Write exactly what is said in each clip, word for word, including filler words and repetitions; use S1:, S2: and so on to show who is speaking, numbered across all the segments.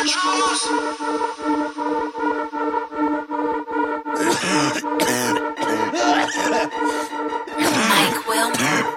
S1: Mike Will.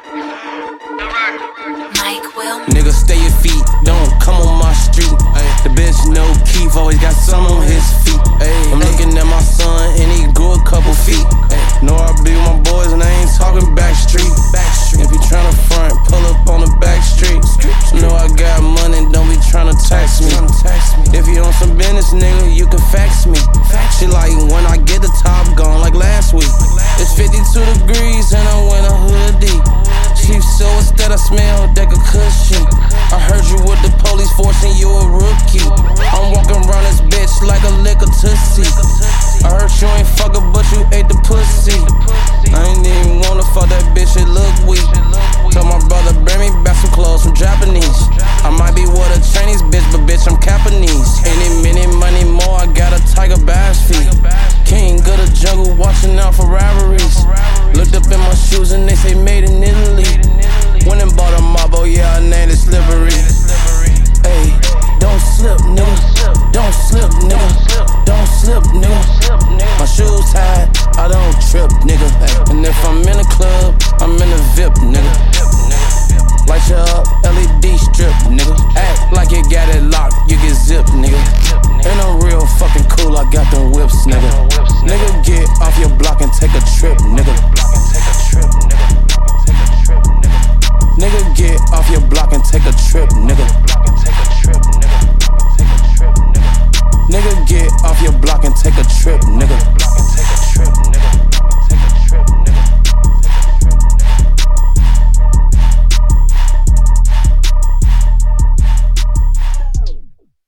S1: Mike Will.
S2: Nigga, stay your feet, don't come on my street. Ay. The bitch no Keith, always got some on his feet. Ay. I'm looking at my son and he grew a couple feet. Ay. Know I be with my boys and I ain't talking back street. Back street. If you tryna front, pull up on the back street. Know I got money, don't be tryna tax me. If you on some business, nigga, you can fax me. She like when I get the top gone like last week. It's fifty-two degrees and I'm wearing a hoodie. Chief so instead I smell that a cushion. I heard you with the police forcing you a rookie. I'm walking around this bitch like a liquor tussie. I heard you ain't fucking but you ate the pussy. I ain't even wanna fuck that bitch, it look weak. Tell my brother bring me back some clothes from Japanese. I might be with a Chinese bitch, but bitch I'm Japanese. Any minute, money more, I got a tiger bass feet. King of the jungle, watching out for robberies. Looked up in my shoes and they say made in Italy. Went and bought a Marlboro, yeah, I named it Slippery.